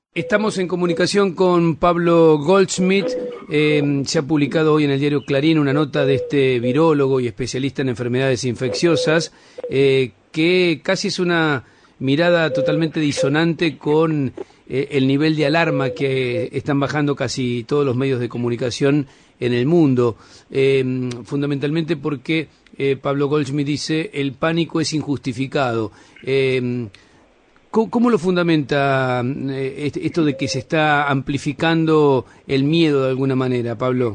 Estamos en comunicación con Pablo Goldschmidt. Se ha publicado hoy en el diario Clarín una nota de este virólogo y especialista en enfermedades infecciosas, que casi es una mirada totalmente disonante con el nivel de alarma que están bajando casi todos los medios de comunicación en el mundo. Fundamentalmente porque Pablo Goldschmidt dice el pánico es injustificado. ¿Cómo lo fundamenta esto de que se está amplificando el miedo de alguna manera, Pablo?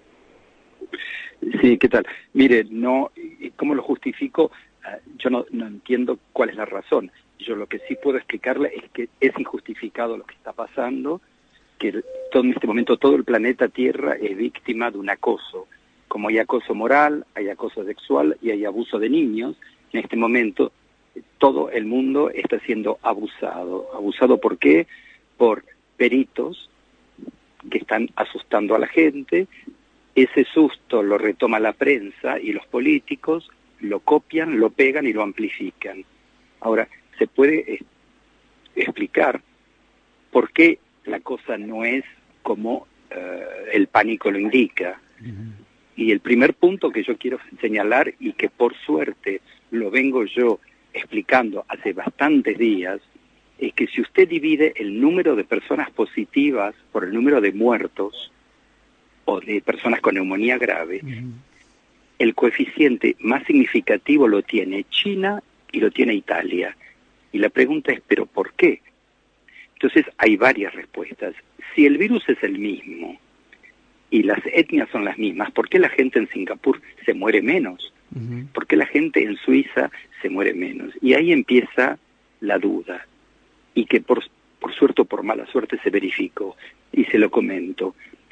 Sí, ¿qué tal? Mire, ¿cómo lo justifico? Yo no entiendo cuál es la razón. Yo lo que sí puedo explicarle es que es injustificado lo que está pasando, que en este momento todo el planeta Tierra es víctima de un acoso. Como hay acoso moral, hay acoso sexual y hay abuso de niños, en este momento todo el mundo está siendo abusado. ¿Abusado por qué? Por peritos que están asustando a la gente. Ese susto lo retoma la prensa y los políticos lo copian, lo pegan y lo amplifican. Ahora, se puede explicar por qué la cosa no es como el pánico lo indica. Y el primer punto que yo quiero señalar, y que por suerte lo vengo yo explicando hace bastantes días, es que si usted divide el número de personas positivas por el número de muertos o de personas con neumonía grave, el coeficiente más significativo lo tiene China y lo tiene Italia. Y la pregunta es, ¿pero por qué? Entonces hay varias respuestas. Si el virus es el mismo y las etnias son las mismas, ¿por qué la gente en Singapur se muere menos? ¿Por qué la gente en Suiza se muere menos? Y ahí empieza la duda, y que por suerte o por mala suerte se verificó, y se lo comento.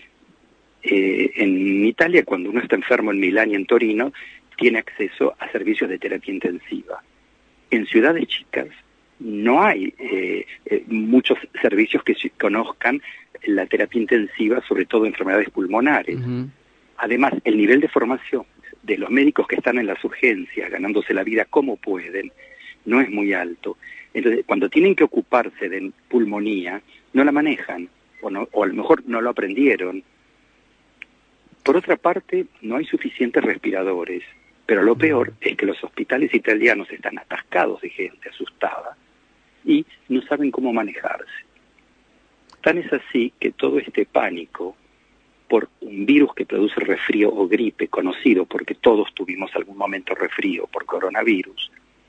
En Italia, cuando uno está enfermo en Milán y en Torino, tiene acceso a servicios de terapia intensiva. En ciudades chicas no hay muchos servicios que conozcan la terapia intensiva, sobre todo enfermedades pulmonares. Además, el nivel de formación de los médicos que están en las urgencias, ganándose la vida como pueden, no es muy alto. Entonces, cuando tienen que ocuparse de pulmonía, no la manejan, o a lo mejor no lo aprendieron. Por otra parte, no hay suficientes respiradores, pero lo peor es que los hospitales italianos están atascados de gente asustada y no saben cómo manejarse. Tan es así que todo este pánico por un virus que produce resfrío o gripe, conocido porque todos tuvimos algún momento resfrío por coronavirus,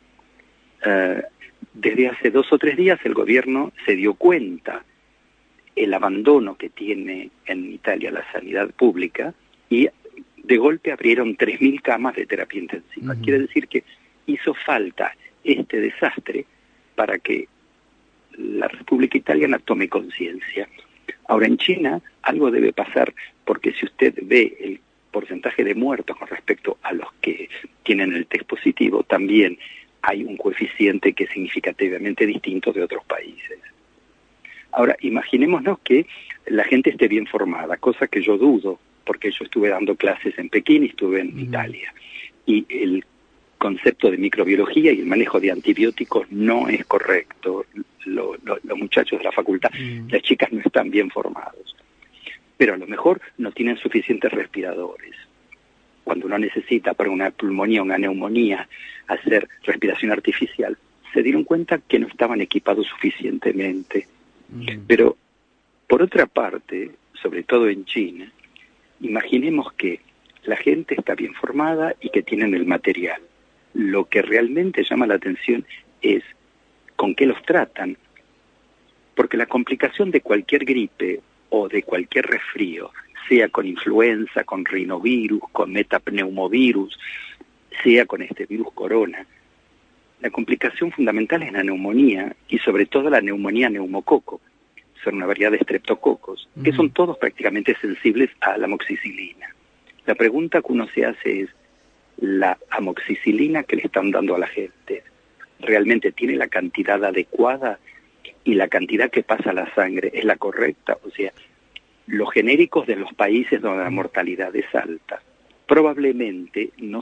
desde hace 2 o 3 días el gobierno se dio cuenta el abandono que tiene en Italia la sanidad pública y de golpe abrieron 3.000 camas de terapia intensiva. Quiere decir que hizo falta este desastre para que la República Italiana tome conciencia. Ahora, en China algo debe pasar, porque si usted ve el porcentaje de muertos con respecto a los que tienen el test positivo, también hay un coeficiente que es significativamente distinto de otros países. Ahora, imaginémonos que la gente esté bien formada, cosa que yo dudo, porque yo estuve dando clases en Pekín y estuve en Italia. Y el concepto de microbiología y el manejo de antibióticos no es correcto. Los muchachos de la facultad, las chicas no están bien formados. Pero a lo mejor no tienen suficientes respiradores. Cuando uno necesita para una pulmonía, una neumonía, hacer respiración artificial, se dieron cuenta que no estaban equipados suficientemente. Pero, por otra parte, sobre todo en China, imaginemos que la gente está bien formada y que tienen el material. Lo que realmente llama la atención es con qué los tratan, porque la complicación de cualquier gripe o de cualquier resfrío, sea con influenza, con rinovirus, con metapneumovirus, sea con este virus corona, la complicación fundamental es la neumonía, y sobre todo la neumonía neumococo. Son una variedad de estreptococos, que son todos prácticamente sensibles a la amoxicilina. La pregunta que uno se hace es, ¿la amoxicilina que le están dando a la gente realmente tiene la cantidad adecuada y la cantidad que pasa a la sangre es la correcta? O sea, los genéricos de los países donde la mortalidad es alta probablemente no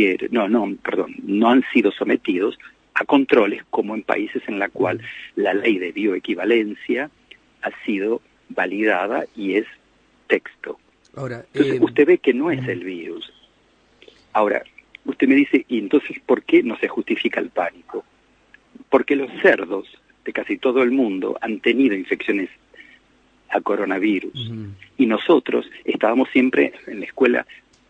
han sido sometidos a controles como en países en la cual la ley de bioequivalencia ha sido validada y es texto. Ahora, entonces usted ve que no es el virus. Ahora, usted me dice, ¿y entonces por qué no se justifica el pánico? Porque los cerdos de casi todo el mundo han tenido infecciones a coronavirus. Y nosotros estábamos siempre en la escuela,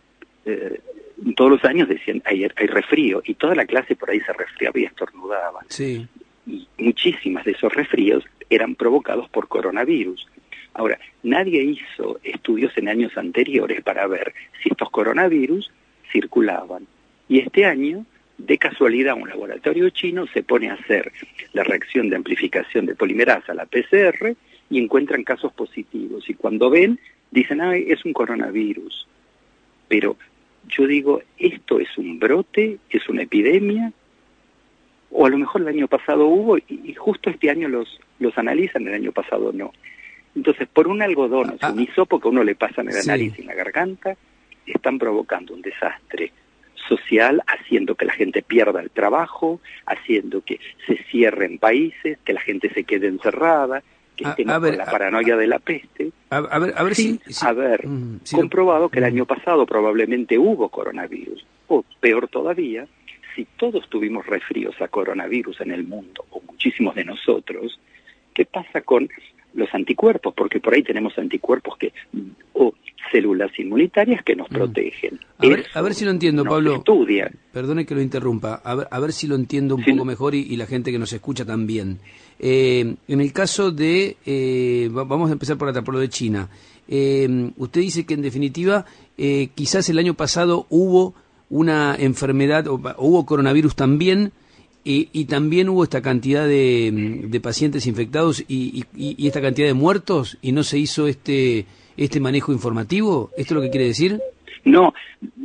todos los años decían, hay resfrío, y toda la clase por ahí se resfriaba y estornudaba. Sí. Y muchísimas de esos resfríos eran provocados por coronavirus. Ahora, nadie hizo estudios en años anteriores para ver si estos coronavirus circulaban. Y este año, de casualidad, un laboratorio chino se pone a hacer la reacción de amplificación de polimerasa, la PCR, y encuentran casos positivos. Y cuando ven, dicen, es un coronavirus. Pero yo digo, ¿esto es un brote? ¿Es una epidemia? O a lo mejor el año pasado hubo, y justo este año los analizan, el año pasado no. Entonces, por un algodón, un hisopo que a uno le pasa en la nariz y en la garganta, están provocando un desastre social, haciendo que la gente pierda el trabajo, haciendo que se cierren países, que la gente se quede encerrada, que estemos con la paranoia de la peste. A ver si comprobado que el año pasado probablemente hubo coronavirus, o peor todavía, si todos tuvimos resfríos a coronavirus en el mundo, o muchísimos de nosotros, ¿qué pasa con los anticuerpos? Porque por ahí tenemos anticuerpos o células inmunitarias que nos protegen. A ver si lo entiendo, Pablo. Estudia. Perdone que lo interrumpa. A ver si lo entiendo un poco mejor y la gente que nos escucha también. En el caso de... vamos a empezar por lo de China. Usted dice que en definitiva quizás el año pasado hubo una enfermedad, o hubo coronavirus también, y también hubo esta cantidad de pacientes infectados y esta cantidad de muertos, y no se hizo este manejo informativo. ¿Esto es lo que quiere decir? No,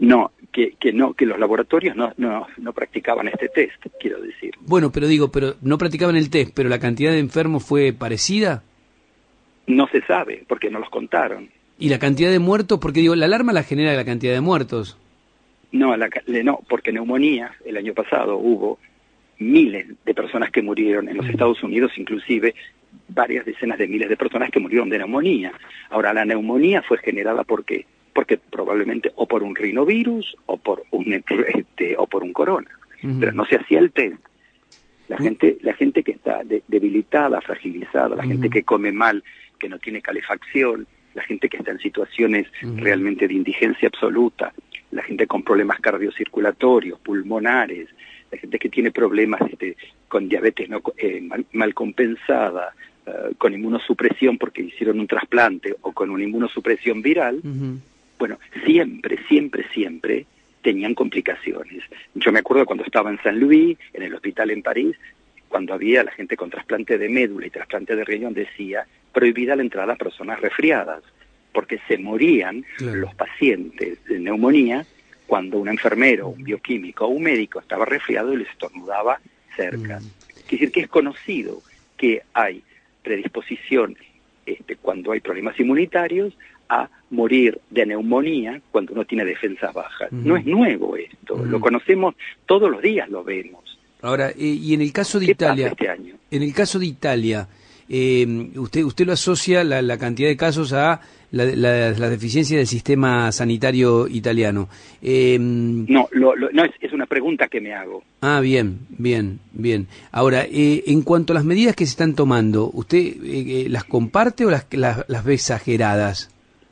que los laboratorios no practicaban este test, quiero decir. Bueno, pero no practicaban el test, pero la cantidad de enfermos fue parecida. No se sabe, porque no los contaron. ¿Y la cantidad de muertos? Porque la alarma la genera la cantidad de muertos. No, porque neumonía, el año pasado hubo miles de personas que murieron en los Estados Unidos, inclusive varias decenas de miles de personas que murieron de neumonía. Ahora, la neumonía fue generada ¿por qué? Porque probablemente o por un rinovirus o por un corona. Pero no se hacía el test. La gente que está debilitada, fragilizada, la gente que come mal, que no tiene calefacción, la gente que está en situaciones realmente de indigencia absoluta, la gente con problemas cardiocirculatorios, pulmonares, la gente que tiene problemas con diabetes mal compensada, con inmunosupresión porque hicieron un trasplante o con una inmunosupresión viral, bueno, siempre tenían complicaciones. Yo me acuerdo cuando estaba en San Luis, en el hospital en París, cuando había la gente con trasplante de médula y trasplante de riñón, decía prohibida la entrada a personas resfriadas, porque se morían los pacientes de neumonía cuando un enfermero, un bioquímico o un médico estaba resfriado y les estornudaba cerca. Quiere decir que es conocido que hay predisposición cuando hay problemas inmunitarios a morir de neumonía cuando uno tiene defensas bajas. No es nuevo esto, lo conocemos todos los días, lo vemos. Ahora, y en el caso de Italia, este año? En el caso de Italia, usted lo asocia la cantidad de casos a la deficiencia del sistema sanitario italiano. No, es una pregunta que me hago. Ah, bien. Ahora, en cuanto a las medidas que se están tomando, ¿usted las comparte o las ve exageradas?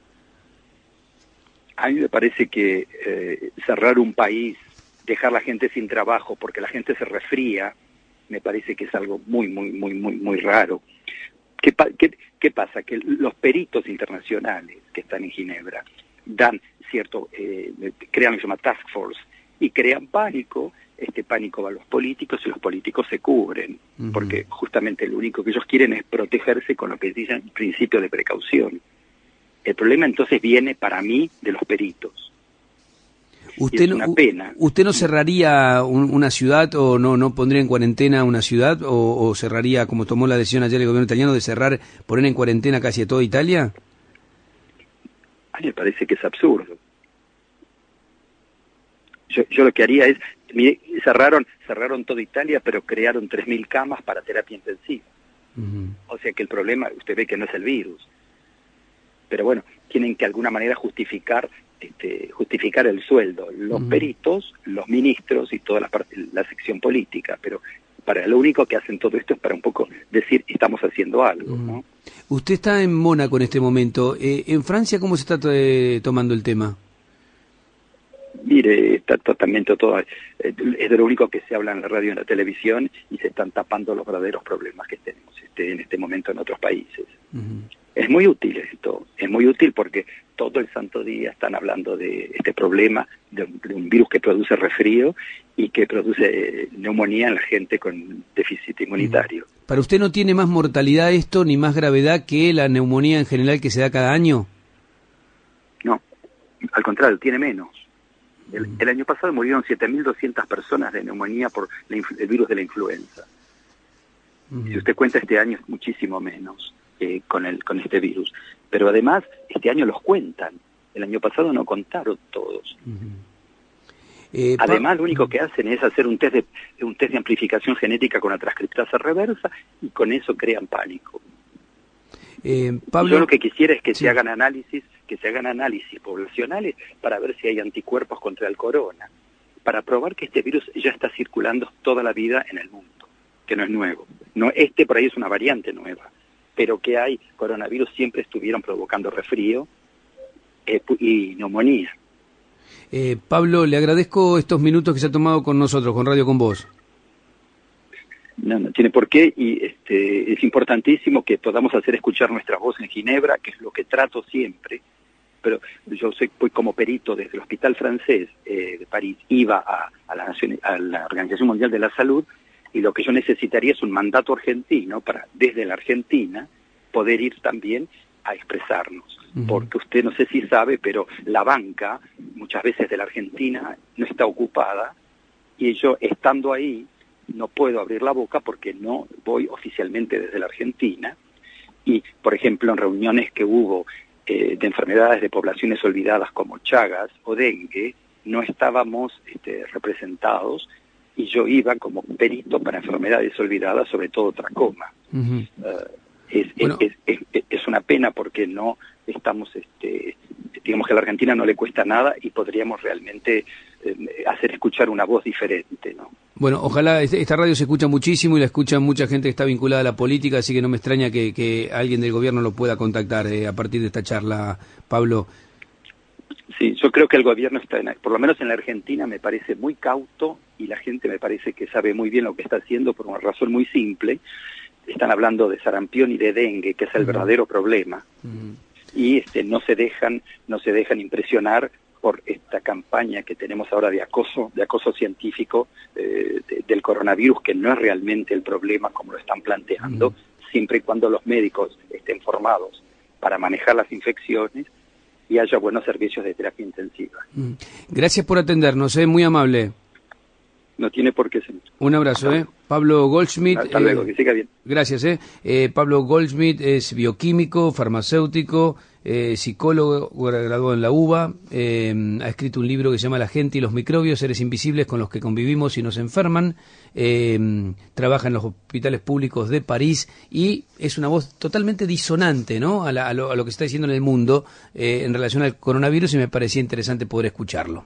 A mí me parece que cerrar un país, dejar a la gente sin trabajo porque la gente se resfría, me parece que es algo muy raro. ¿Qué pasa? Que los peritos internacionales que están en Ginebra dan crean lo que se llama task force y crean pánico. Este pánico va a los políticos y los políticos se cubren, porque justamente lo único que ellos quieren es protegerse con lo que dicen principio de precaución. El problema entonces viene para mí de los peritos. ¿Usted no cerraría una ciudad o no pondría en cuarentena una ciudad o cerraría, como tomó la decisión ayer el gobierno italiano de poner en cuarentena casi a toda Italia? A mí me parece que es absurdo. Yo lo que haría es, cerraron toda Italia, pero crearon 3.000 camas para terapia intensiva. O sea que el problema, usted ve que no es el virus. Pero bueno, tienen que de alguna manera justificar el sueldo, los peritos, los ministros y toda la sección política, pero para lo único que hacen todo esto es para un poco decir estamos haciendo algo, ¿no? Usted está en Mónaco en este momento. ¿En Francia cómo se está tomando el tema? Mire, está totalmente todo, es de lo único que se habla en la radio y en la televisión, y se están tapando los verdaderos problemas que tenemos en este momento en otros países. Es muy útil esto, es muy útil porque todo el santo día están hablando de este problema, de un virus que produce resfrío y que produce neumonía en la gente con déficit inmunitario. ¿Para usted no tiene más mortalidad esto, ni más gravedad que la neumonía en general que se da cada año? No, al contrario, tiene menos. El año pasado murieron 7.200 personas de neumonía por el virus de la influenza. Si usted cuenta este año es muchísimo menos con este virus. Pero además, este año los cuentan. El año pasado no contaron todos. Además, lo único que hacen es hacer un test de amplificación genética con la transcriptasa reversa, y con eso crean pánico. Pablo, yo lo que quisiera es que se hagan análisis poblacionales para ver si hay anticuerpos contra el corona, para probar que este virus ya está circulando toda la vida en el mundo, que no es nuevo. No, por ahí es una variante nueva, pero que hay coronavirus siempre estuvieron provocando resfrío y neumonía. Pablo, le agradezco estos minutos que se ha tomado con nosotros, con Radio Con Voz. No tiene por qué, y es importantísimo que podamos hacer escuchar nuestra voz en Ginebra, que es lo que trato siempre. Pero yo fui como perito desde el Hospital Francés de París, iba a la Organización Mundial de la Salud, y lo que yo necesitaría es un mandato argentino para, desde la Argentina, poder ir también a expresarnos. Porque usted no sé si sabe, pero la banca, muchas veces de la Argentina, no está ocupada, y yo, estando ahí, no puedo abrir la boca porque no voy oficialmente desde la Argentina. Y, por ejemplo, en reuniones que hubo de enfermedades de poblaciones olvidadas como Chagas o dengue, no estábamos representados, y yo iba como perito para enfermedades olvidadas, sobre todo tracoma. Es una pena porque no estamos, digamos que a la Argentina no le cuesta nada, y podríamos realmente hacer escuchar una voz diferente, ¿no? Bueno, ojalá, esta radio se escucha muchísimo y la escucha mucha gente que está vinculada a la política, así que no me extraña que alguien del gobierno lo pueda contactar a partir de esta charla, Pablo. Sí, yo creo que el gobierno está, por lo menos en la Argentina, me parece muy cauto, y la gente me parece que sabe muy bien lo que está haciendo por una razón muy simple. Están hablando de sarampión y de dengue, que es el verdadero problema, y no se dejan impresionar por esta campaña que tenemos ahora de acoso científico del coronavirus, que no es realmente el problema como lo están planteando, siempre y cuando los médicos estén formados para manejar las infecciones y haya buenos servicios de terapia intensiva. Gracias por atendernos, muy amable. No tiene por qué ser. Un abrazo, Pablo Goldschmidt. Hasta luego, que siga bien. Gracias, Pablo Goldschmidt es bioquímico, farmacéutico, psicólogo, graduado en la UBA, ha escrito un libro que se llama La gente y los microbios, seres invisibles con los que convivimos y nos enferman, trabaja en los hospitales públicos de París, y es una voz totalmente disonante, ¿no?, a lo que se está diciendo en el mundo en relación al coronavirus, y me parecía interesante poder escucharlo.